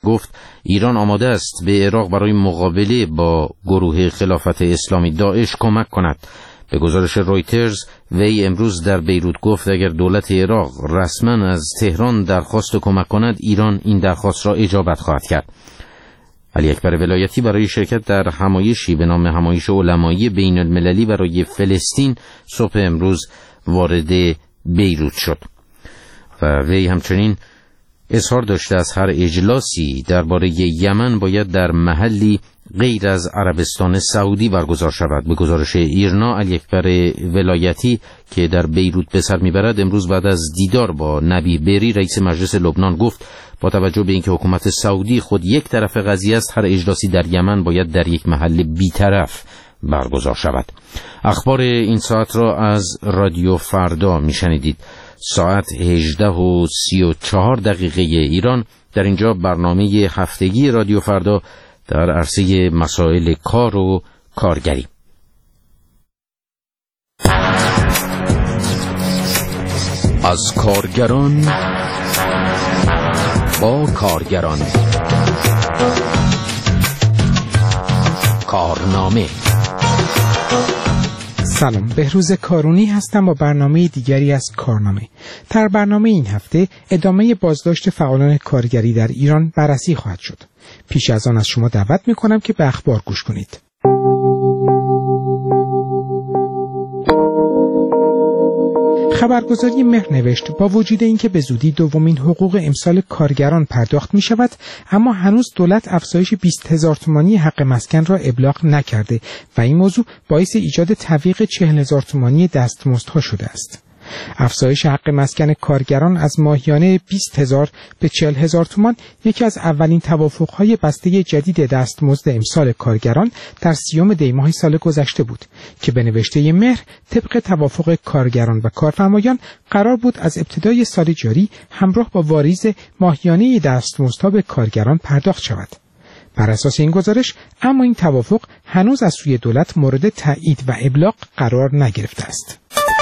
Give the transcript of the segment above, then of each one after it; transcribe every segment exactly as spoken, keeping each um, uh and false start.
گفت ایران آماده است به عراق برای مقابله با گروه خلافت اسلامی داعش کمک کند. به گزارش رویترز، وی امروز در بیروت گفت اگر دولت عراق رسما از تهران درخواست کمک کند، ایران این درخواست را اجابت خواهد کرد. علی اکبر ولایتی برای شرکت در همایشی به نام همایش علمایی بین المللی برای فلسطین صبح امروز وارد بیروت شد و وی همچنین اظهار داشته از هر اجلاسی درباره یمن باید در محلی غیر از عربستان سعودی برگزار شود. به گزارش ایرنا، علی اکبر ولایتی که در بیروت به سر میبرد امروز بعد از دیدار با نبیه بری رئیس مجلس لبنان گفت با توجه به اینکه حکومت سعودی خود یک طرف قضیه است، هر اجلاسی در یمن باید در یک محل بی‌طرف برگزار شود. اخبار این ساعت را از رادیو فردا میشنیدید. ساعت هجده و سی و چهار دقیقه ایران. در اینجا برنامه هفتگی رادیو فردا در عرصه مسائل کار و کارگری. از کارگران با کارگران، کارنامه. سلام، بهروز کارونی هستم با برنامه دیگری از کارنامه. در برنامه این هفته ادامه بازداشت فعالان کارگری در ایران بررسی خواهد شد. پیش از آن از شما دعوت می‌کنم که به اخبار گوش کنید. خبرگزاری مهر نوشت با وجود اینکه به زودی دومین حقوق امسال کارگران پرداخت می شود، اما هنوز دولت افزایش بیست هزار تومانی حق مسکن را ابلاغ نکرده و این موضوع باعث ایجاد تعویق چهل هزار تومانی دستمزدها شده است. افزایش حق مسکن کارگران از ماهیانه بیست هزار به چهل هزار تومان یکی از اولین توافق‌های بسته جدید دستمزد امسال کارگران در سیوم دی ماه سال گذشته بود که به نوشته مهر طبق توافق کارگران و کارفرمایان قرار بود از ابتدای سال جاری همراه با واریز ماهیانه دستمزدها به کارگران پرداخت شود. بر اساس این گزارش اما این توافق هنوز از سوی دولت مورد تایید و ابلاغ قرار نگرفته است.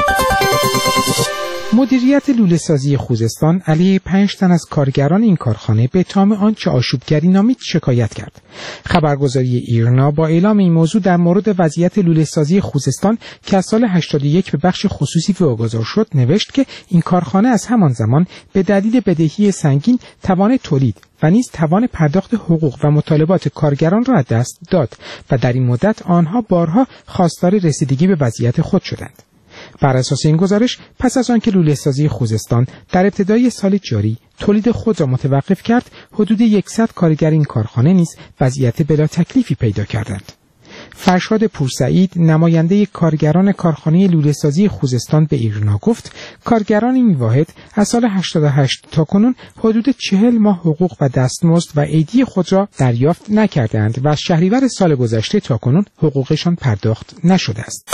مدیریت لوله‌سازی خوزستان علیه پنج تن از کارگران این کارخانه به اتهام آنچه آشوبگری نامید شکایت کرد. خبرگزاری ایرنا با اعلام این موضوع در مورد وضعیت لوله‌سازی خوزستان که از سال هشتاد و یک به بخش خصوصی واگذار شد نوشت که این کارخانه از همان زمان به دلیل بدهی سنگین توان تولید و نیز توان پرداخت حقوق و مطالبات کارگران را از دست داد و در این مدت آنها بارها خواستار رسیدگی به وضعیت خود شدند. بر اساس این گزارش پس از آنکه لوله‌سازی خوزستان در ابتدای سال جاری تولید خود را متوقف کرد، حدود صد کارگر این کارخانه نیز وضعیت بلا تکلیفی پیدا کردند. فرشاد پورسعید نماینده کارگران کارخانه لوله‌سازی خوزستان به ایرنا گفت کارگران این واحد از سال هشتاد و هشت تا کنون حدود چهل ماه حقوق و دستمزد و عیدی خود را دریافت نکردند و از شهریور سال گذشته تا کنون حقوقشان پرداخت نشده است.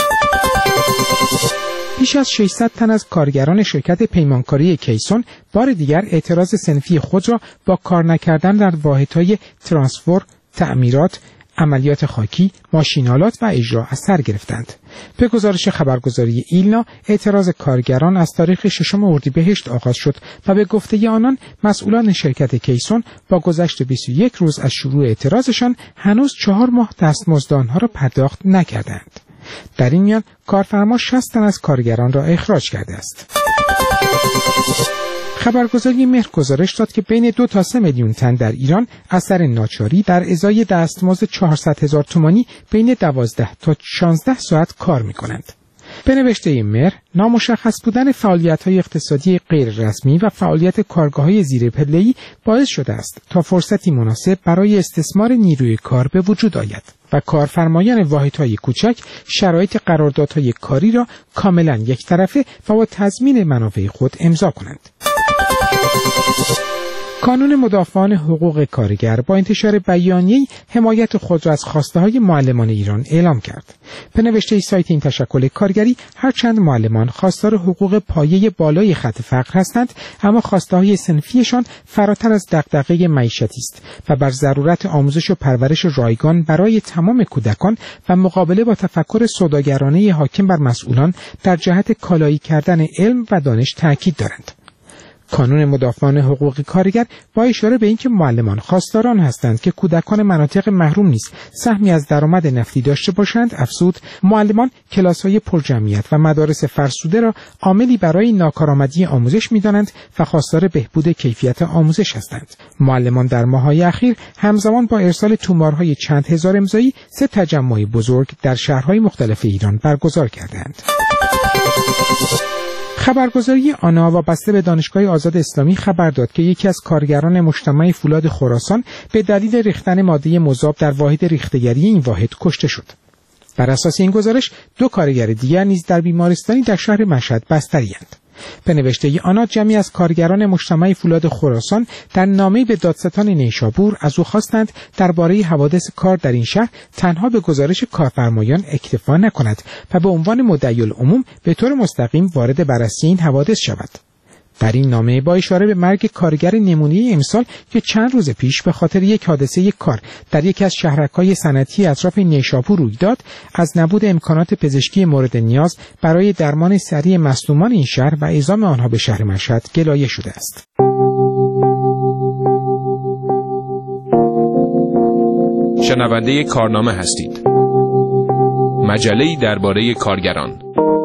بیش از ششصد تن از کارگران شرکت پیمانکاری کیسون بار دیگر اعتراض صنفی خود را با کار نکردن در واحدهای ترانسفور، تعمیرات، عملیات خاکی، ماشینالات و اجرا از سر گرفتند. به گزارش خبرگزاری ایلنا، اعتراض کارگران از تاریخ ششم اردیبهشت آغاز شد و به گفته آنان مسئولان شرکت کیسون با گذشت بیست و یک روز از شروع اعتراضشان هنوز چهار ماه دستمزد آنها را پرداخت نکردند. در این میان کارفرما شصت تن از کارگران را اخراج کرده است. خبرگزاری مهر گزارش داد که بین دو تا سه میلیون تن در ایران اثر ناچاری در ازای دستمزد چهارصد هزار تومانی بین دوازده تا شانزده ساعت کار می‌کنند. به نوشته مهر، نامشخص بودن فعالیت‌های اقتصادی غیر رسمی و فعالیت کارگاه‌های زیر پله‌ای باعث شده است تا فرصتی مناسب برای استثمار نیروی کار به وجود آید و کارفرمایان واحدهای کوچک شرایط قراردادهای کاری را کاملا یک طرفه و با تضمین منافع خود امضا کنند. کانون مدافعان حقوق کارگر با انتشار بیانیه‌ای حمایت خود را از خواسته‌های معلمان ایران اعلام کرد. به نوشته سایت این تشکل کارگری، هرچند معلمان خواستار حقوق پایه بالای خط فقر هستند، اما خواسته‌های صنفیشان فراتر از دغدغه معیشتی است و بر ضرورت آموزش و پرورش رایگان برای تمام کودکان و مقابله با تفکر سوداگرانه حاکم بر مسئولان در جهت کالایی کردن علم و دانش تاکید دارند. کانون مدافعان حقوق کارگر با اشاره به اینکه معلمان خواستاران هستند که کودکان مناطق محروم نیز سهمی از درآمد نفتی داشته باشند، افزود معلمان کلاس‌های پرجمعیت و مدارس فرسوده را عاملی برای ناکارآمدی آموزش می‌دانند و خواستار بهبود کیفیت آموزش هستند. معلمان در ماه‌های اخیر همزمان با ارسال تومارهای چند هزار امضایی سه تجمع بزرگ در شهرهای مختلف ایران برگزار کردند. خبرگزاری آنا وابسته به دانشگاه آزاد اسلامی خبر داد که یکی از کارگران مجتمع فولاد خراسان به دلیل ریختن ماده مذاب در واحد ریختگری این واحد کشته شد. بر اساس این گزارش دو کارگر دیگر نیز در بیمارستانی در شهر مشهد بستری‌اند. به نوشته آنا جمعی از کارگران مجتمع فولاد خراسان در نامه‌ای به دادستان نیشابور از او خواستند درباره حوادث کار در این شهر تنها به گزارش کارفرمایان اکتفا نکند و به عنوان مدعی العموم به طور مستقیم وارد بررسی این حوادث شود. در این نامه با اشاره به مرگ کارگر نمونه‌ای امسال که چند روز پیش به خاطر یک حادثه یک کار در یکی از شهرک‌های صنعتی اطراف نیشابور روی داد، از نبود امکانات پزشکی مورد نیاز برای درمان سریع مصدومان این شهر و اعزام آنها به شهر مشهد گلایه شده است. شنونده کارنامه هستید. مجله‌ای درباره کارگران.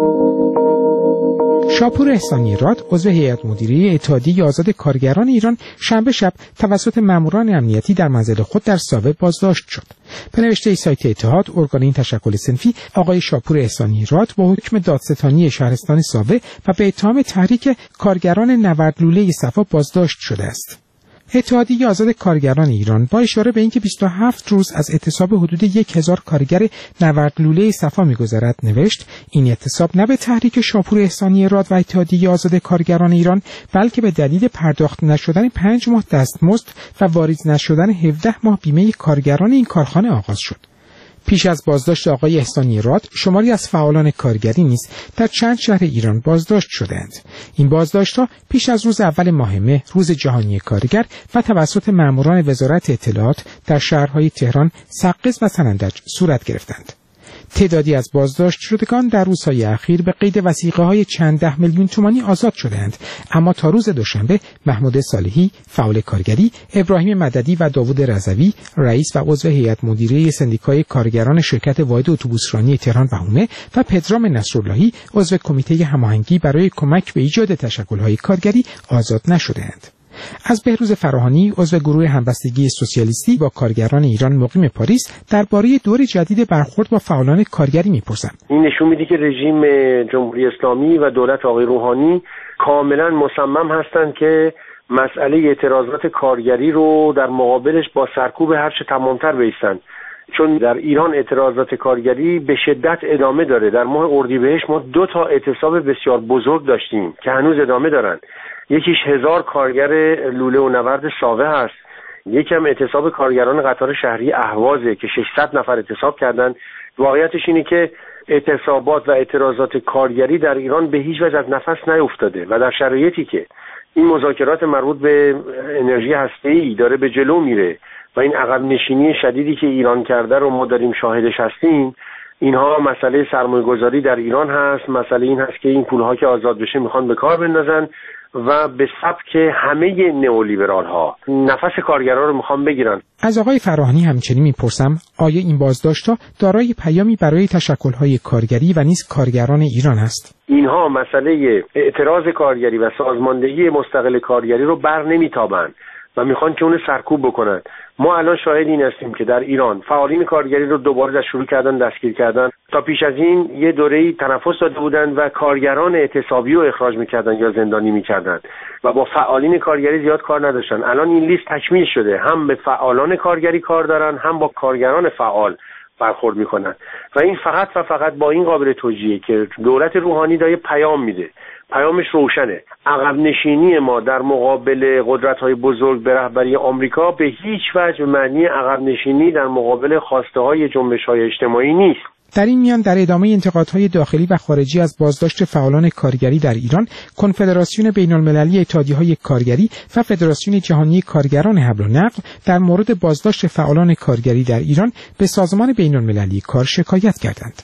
شاپور احسانی راد، عضو هیئت مدیره اتحادیه آزاد کارگران ایران، شنبه شب توسط ماموران امنیتی در منزل خود در ساوه بازداشت شد. به نوشته سایت اتحاد، ارگان این تشکل صنفی، آقای شاپور احسانی راد با حکم دادستانی شهرستان ساوه و به اتهام تحریک کارگران نورد لوله صفا بازداشت شده است. اتحادیه آزاد کارگران ایران با اشاره به اینکه بیست و هفت روز از اعتصاب حدود یک هزار کارگر نورد لوله صفا می‌گذرد نوشت این اعتصاب نه به تحریک شاپور احسانی راد و اتحادیه آزاد کارگران ایران، بلکه به دلیل پرداخت نشدن پنج ماه دستمزد و واریز نشدن هفده ماه بیمه کارگران این کارخانه آغاز شد. پیش از بازداشت آقای احسانی راد، شماری از فعالان کارگری نیز در چند شهر ایران بازداشت شدند. این بازداشت‌ها پیش از روز اول ماه مه، روز جهانی کارگر، و توسط ماموران وزارت اطلاعات در شهرهای تهران، سقز و سنندج صورت گرفتند. تعدادی از بازداشت شدگان در روزهای اخیر به قید وثیقه‌های چند ده میلیون تومانی آزاد شدند، اما تا روز دوشنبه محمود صالحی فعال کارگری، ابراهیم مددی و داوود رضوی رئیس و عضو هیئت مدیره سندیکای کارگران شرکت واحد اتوبوسرانی تهران و حومه و پدرام نصراللهی عضو کمیته هماهنگی برای کمک به ایجاد تشکل‌های کارگری آزاد نشدند. از بهروز فراهانی عضو گروه همبستگی سوسیالیستی با کارگران ایران مقیم پاریس درباره دور جدید برخورد با فعالان کارگری میپرسم. این نشون میده که رژیم جمهوری اسلامی و دولت آقای روحانی کاملا مصمم هستند که مسئله اعتراضات کارگری رو در مقابلش با سرکوب هرچه تمامتر بایستن، چون در ایران اعتراضات کارگری به شدت ادامه داره. در ماه اردیبهشت ما دو تا اعتصاب بسیار بزرگ داشتیم که هنوز ادامه دارن. یکیش هزار کارگر لوله و نورد ساوه هست، یکم اعتصاب کارگران قطار شهری اهوازه که ششصد نفر اعتصاب کردن. واقعیتش اینه که اعتصابات و اعتراضات کارگری در ایران به هیچ وجه از نفس نیفتاده و در شرایطی که این مذاکرات مربوط به انرژی هسته‌ای داره به جلو میره و این عقب نشینی شدیدی که ایران کرده رو ما داریم شاهدش هستیم، اینها مسئله سرمایه‌گذاری در ایران هست. مسئله این هست که این پول‌ها که آزاد بشه میخوان به کار بندازن و به سبک همه نئولیبرال ها نفس کارگران رو میخوان بگیرن. از آقای فراهانی همچنین میپرسم آیا این بازداشت‌ها دارای پیامی برای تشکل‌های کارگری و نیز کارگران ایران است؟ اینها مسئله اعتراض کارگری و سازماندهی مستقل کارگری رو بر نمیتابند و میخوان که اون سرکوب بکنن. ما الان شاهد این هستیم که در ایران فعالین کارگری رو دوباره در شروع کردن دستگیر کردن. تا پیش از این یه دوره‌ای تنفس داده بودن و کارگران اعتصابی رو اخراج میکردن یا زندانی میکردن و با فعالین کارگری زیاد کار نداشتن. الان این لیست تکمیل شده، هم به فعالان کارگری کار دارن، هم با کارگران فعال برخورد میکنن و این فقط و فقط با این قابل توجیهه که دولت روحانی داره پیام میده. پیامش روشنه. عقب نشینی ما در مقابل قدرت‌های بزرگ به رهبری آمریکا به هیچ وجه معنی عقب نشینی در مقابل خواسته‌های جنبش‌های اجتماعی نیست. در این میان در ادامه انتقادهای داخلی و خارجی از بازداشت فعالان کارگری در ایران، کنفدراسیون بین‌المللی اتحادیه‌های کارگری و فدراسیون جهانی کارگران حمل و نقل در مورد بازداشت فعالان کارگری در ایران به سازمان بین‌المللی کار شکایت کردند.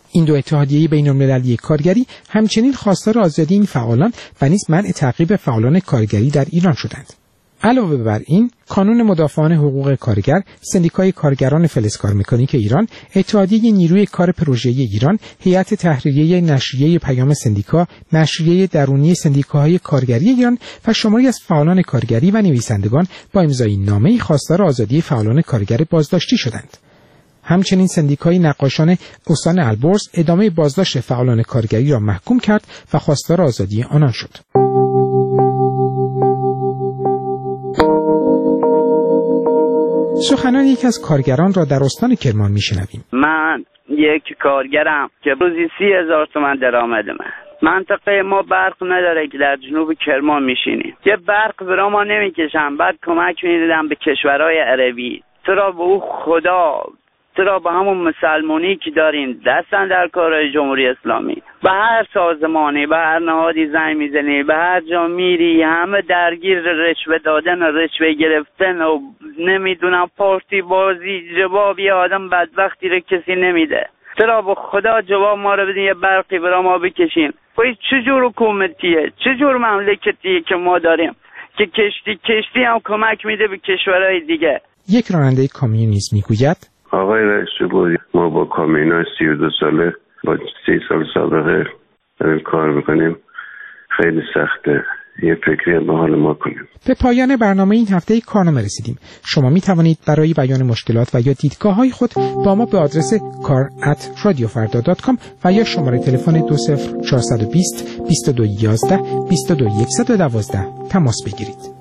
این دو اتحادیه بین‌المللی کارگری همچنین خواستار آزادی این فعالان و نیز منع تعقیب فعالان کارگری در ایران شدند. علاوه بر این، کانون مدافعان حقوق کارگر، سندیکای کارگران فلزکار مکانیک ایران، اتحادیه نیروی کار پروژه‌ای ایران، هیئت تحریریه نشریه پیام سندیکا، نشریه درونی سندیکاهای کارگری ایران و شماری از فعالان کارگری و نویسندگان با امضای نامه‌ای خواستار آزادی فعالان کارگر بازداشتی شدند. همچنین سندیکای نقاشان استان البرز ادامه بازداشت فعالان کارگری را محکوم کرد و خواستار آزادی آنان شد. سخنان یکی از کارگران را در استان کرمان میشنویم. من یک کارگرم که روزی سی هزار تومن درآمدمه. منطقه ما برق نداره که در جنوب کرمان میشینیم. یه برق برا ما نمیکشن، بعد کمک میدیدم به کشورهای عربی. چرا به او خدا، چرا به همون مسلمانی که دارین دستن در کارهای جمهوری اسلامی، به هر سازمانی، به هر نهادی زنگ میزنی، به هر جا میری همه درگیر رشوه دادن، رشوه گرفتن و نمیدونم پارتی بازی، جوابی آدم بدبختی رو کسی نمیده. چرا به خدا جواب ما رو بدین، یه برقی برا ما بکشین. وای چجور حکومتیه، چجور مملکتیه که ما داریم که کشتی کشتی هم کمک میده به کشورهای دیگه. یک راننده کامیون نیز میگوید آقای رئیس جمهوری، ما با کامیون‌های سی و دو ساله با سی سال سابقه داریم کار میکنیم، خیلی سخته، یه فکری هم به حال ما کنیم. به پایان برنامه این هفته کارنامه رسیدیم. شما می توانید برای بیان مشکلات و یا دیدگاه های خود با ما به آدرس کار ات رادیو فردا دات کام و یا شماره تلفن دو صفر چهارصد و بیست بیست و دو یازده بیست و دو صد و دوازده تماس بگیرید.